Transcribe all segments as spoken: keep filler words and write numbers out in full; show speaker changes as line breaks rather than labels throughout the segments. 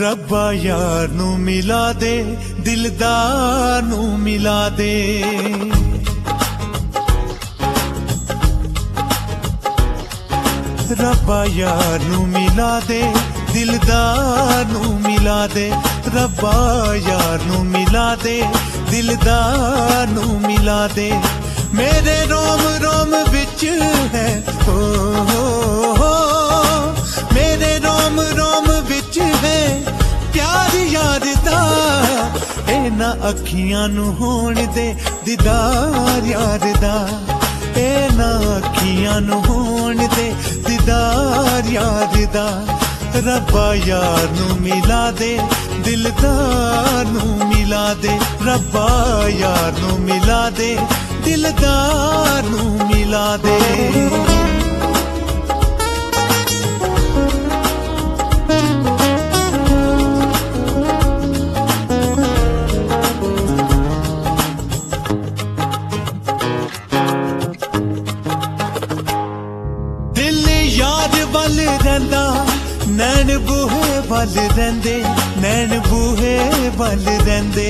रब्बा यार नू मिला दे, दिलदार नू मिला दे। रब्बा यार नू मिला दे, दिलदार नू मिला दे। रब्बा यार नू मिला दे, दिलदार नू मिला दे। मेरे रोम रोम विच है ओ हो हो, मेरे रोम रोम विच है प्यार यार दा। इना अखियां नू होण दे दीदार यार दा, इना अखियां नू होण दे दीदार यार दा। रब्बा यार नू मिला दे, दिलदार नू मिला दे। रब्बा यार नू मिला दे, दिलदार नू मिला दे। दिल यार वल रहिंदा, नैन बूहे वल रहिंदे, नैन बूहे वल रहिंदे।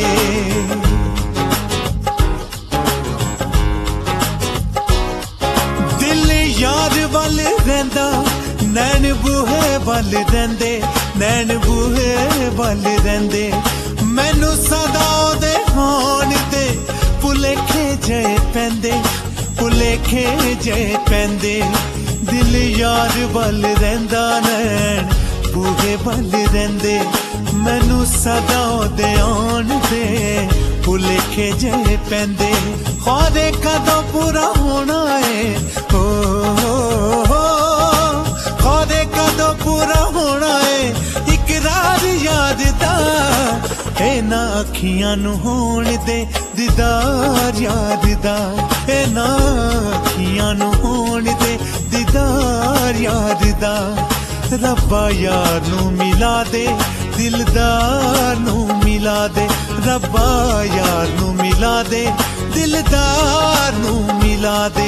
दिल यार वल रहिंदा, नैन बूहे वल रहिंदे, नैन बूहे वल रहिंदे। मैनू सदा ओदे होण दे भुलेखे जे पैंदे, भुलेखे जे पैंदे। दिल यार वल रहिंदा, नैन बूहे वल रहिंदे। मैनू सदा ओदे आउण दे भुलेखे जे पैंदे। ख्वारे कदों पूरा होना है ओ हो हो, ख्वारे कदों पूरा होना है इकरार यार दा। इना अखियां नू होण दे दीदार यार दा, इना अखियां नू होण दे दीदार यार दा। रब्बा यार नू मिला दे, दिलदार नू मिला दे। रब्बा यार नू मिला दे, दिलदार नू मिला दे।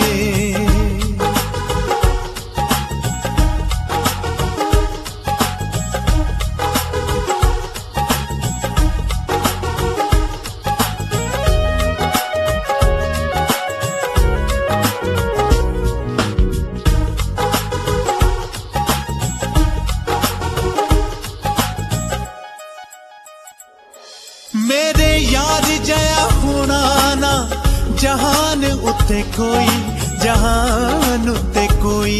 मेरे यार जया होना ना जहान उत्ते कोई, जहान उत्ते कोई।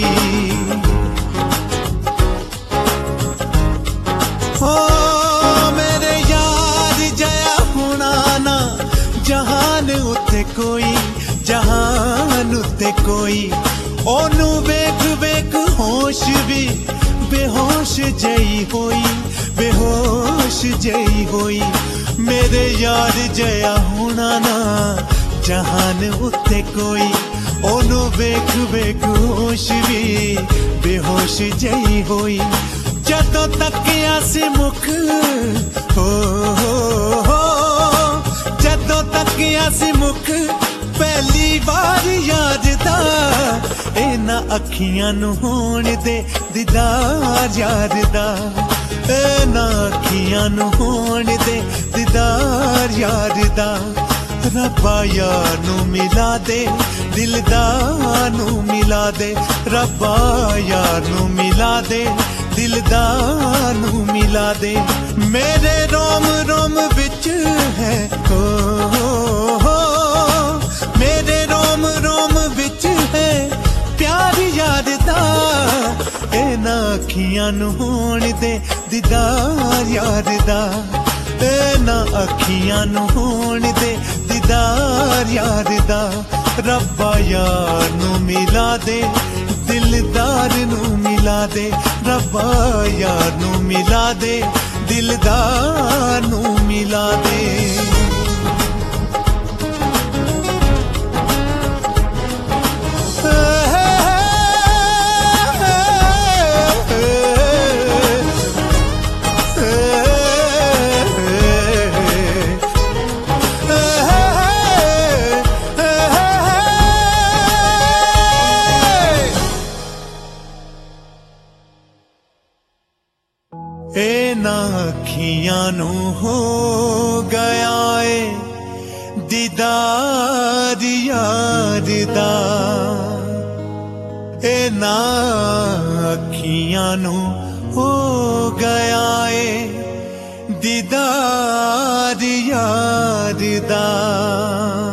ओ मेरे यार जया होना ना जहान उत्ते कोई, जहान उत्ते कोई। ओनू वेख वेख होश भी बेहोश जई होई, बेहोश जई होई। मेरे यार जया होना ना जहान उत्ते कोई। ओनू वेख वेख होश भी बेहोश जई होई। जदों तकिया सी मुख हो हो हो, जदों तकिया सी मुख पहली बार याद दा। इना अखियां नू होण दे दीदार यार दा, इना अखियां नू होण दे दीदार यार दा। रब्बा यार नू मिला दे, दिलदार नू मिला दे। रब्बा यार नू मिला दे, दिलदार नू मिला दे। मेरे रोम रोम विच है ओ हो हो, मेरे रोम रोम विच है प्यार यार दा। इना अखियां नू होण दे दीदार यार दा, इना अखियां नू होण दे दीदार यार दा। रब्बा यार नू मिला दे, दिलदार नू मिला दे। रब्बा यार नू मिला दे, दिलदार नू मिला दे। इना अखियां नू हो गया ए दीदार यार दा ए ना अखियां नू हो गया ए दीदार यार दा।